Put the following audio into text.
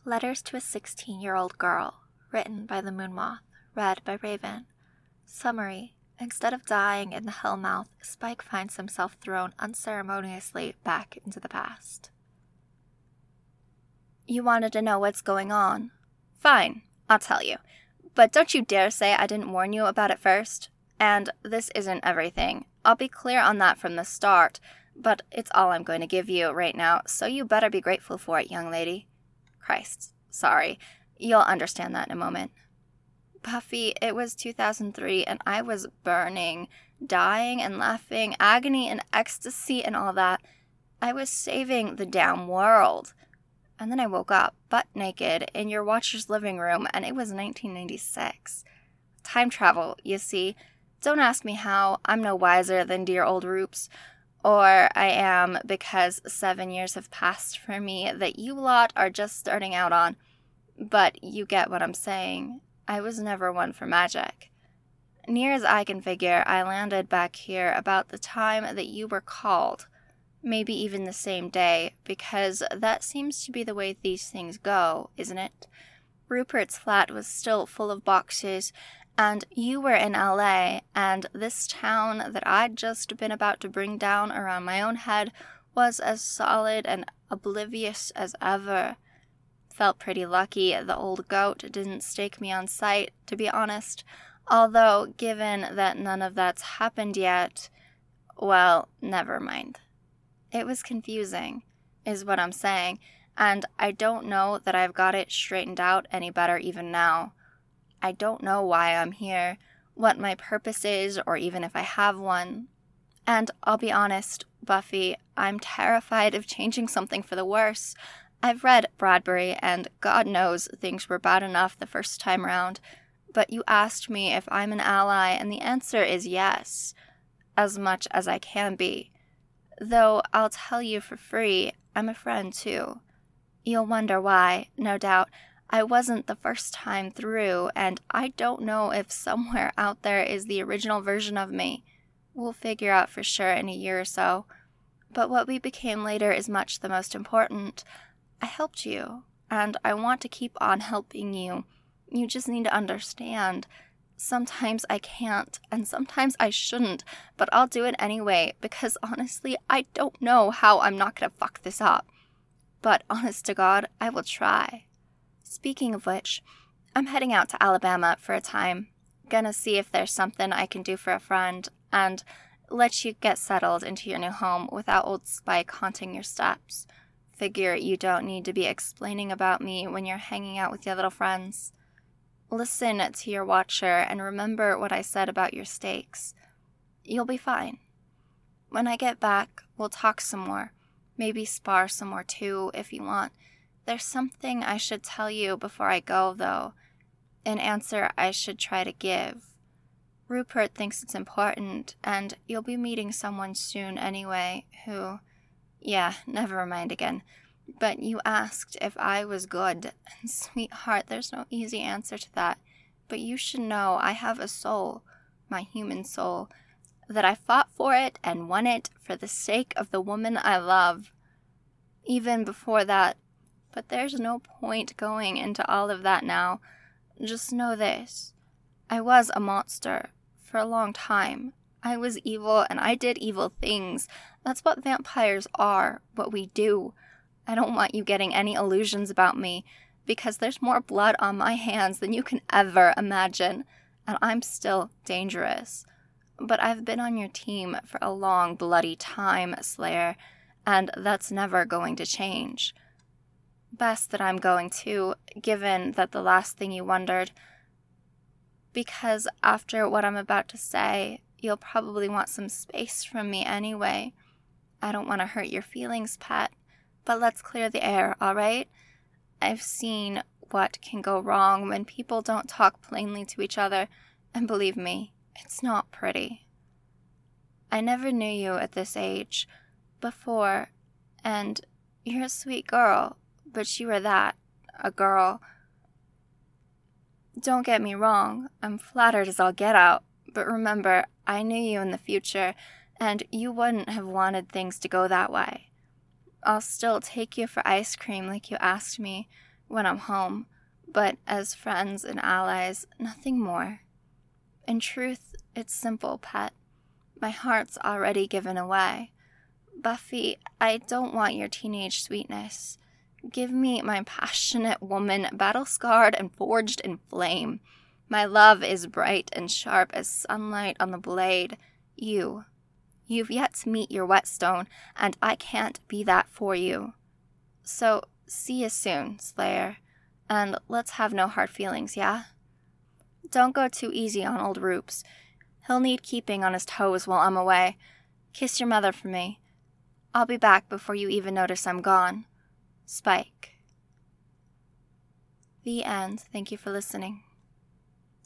Letters to a 16-year-old Girl, written by the Moon Moth, read by Raven. Summary: instead of dying in the Hellmouth, Spike finds himself thrown unceremoniously back into the past. You wanted to know what's going on? Fine, I'll tell you. But don't you dare say I didn't warn you about it first. And this isn't everything. I'll be clear on that from the start, but it's all I'm going to give you right now, so you better be grateful for it, young lady. Christ, sorry. You'll understand that in a moment. Buffy, it was 2003, and I was burning, dying and laughing, agony and ecstasy and all that. I was saving the damn world. And then I woke up, butt naked, in your watcher's living room, and it was 1996. Time travel, you see. Don't ask me how. I'm no wiser than dear old Roops. Or I am, because 7 years have passed for me that you lot are just starting out on. But you get what I'm saying. I was never one for magic. Near as I can figure, I landed back here about the time that you were called. Maybe even the same day, because that seems to be the way these things go, isn't it? Rupert's flat was still full of boxes, and you were in LA, and this town that I'd just been about to bring down around my own head was as solid and oblivious as ever. Felt pretty lucky the old goat didn't stake me on sight, to be honest, although given that none of that's happened yet, well, never mind. It was confusing, is what I'm saying, and I don't know that I've got it straightened out any better even now. I don't know why I'm here, what my purpose is, or even if I have one. And I'll be honest, Buffy, I'm terrified of changing something for the worse. I've read Bradbury, and God knows things were bad enough the first time round, but you asked me if I'm an ally, and the answer is yes, as much as I can be. Though I'll tell you for free, I'm a friend too. You'll wonder why, no doubt. I wasn't the first time through, and I don't know if somewhere out there is the original version of me. We'll figure out for sure in a year or so. But what we became later is much the most important. I helped you, and I want to keep on helping you. You just need to understand. Sometimes I can't, and sometimes I shouldn't, but I'll do it anyway, because honestly, I don't know how I'm not gonna fuck this up. But honest to God, I will try. Speaking of which, I'm heading out to Alabama for a time. Gonna see if there's something I can do for a friend, and let you get settled into your new home without old Spike haunting your steps. Figure you don't need to be explaining about me when you're hanging out with your little friends. Listen to your watcher and remember what I said about your stakes. You'll be fine. When I get back, we'll talk some more. Maybe spar some more too, if you want. There's something I should tell you before I go, though. An answer I should try to give. Rupert thinks it's important, and you'll be meeting someone soon anyway who... Yeah, never mind again. But you asked if I was good, and sweetheart, there's no easy answer to that. But you should know I have a soul, my human soul, that I fought for it and won it for the sake of the woman I love. Even before that. But there's no point going into all of that now. Just know this. I was a monster for a long time. I was evil and I did evil things. That's what vampires are, what we do. I don't want you getting any illusions about me, because there's more blood on my hands than you can ever imagine, and I'm still dangerous. But I've been on your team for a long, bloody time, Slayer, and that's never going to change. Best that I'm going to, given that the last thing you wondered, because after what I'm about to say, you'll probably want some space from me anyway. I don't want to hurt your feelings, pet, but let's clear the air, all right? I've seen what can go wrong when people don't talk plainly to each other, and believe me, it's not pretty. I never knew you at this age before, and you're a sweet girl, but you were that, a girl. Don't get me wrong, I'm flattered as all get out, but remember, I knew you in the future, and you wouldn't have wanted things to go that way. I'll still take you for ice cream like you asked me, when I'm home, but as friends and allies, nothing more. In truth, it's simple, pet. My heart's already given away. Buffy, I don't want your teenage sweetness. Give me my passionate woman, battle-scarred and forged in flame. My love is bright and sharp as sunlight on the blade. You've yet to meet your whetstone, and I can't be that for you. So, see you soon, Slayer, and let's have no hard feelings, yeah? Don't go too easy on old Roops. He'll need keeping on his toes while I'm away. Kiss your mother for me. I'll be back before you even notice I'm gone. Spike. The end. Thank you for listening.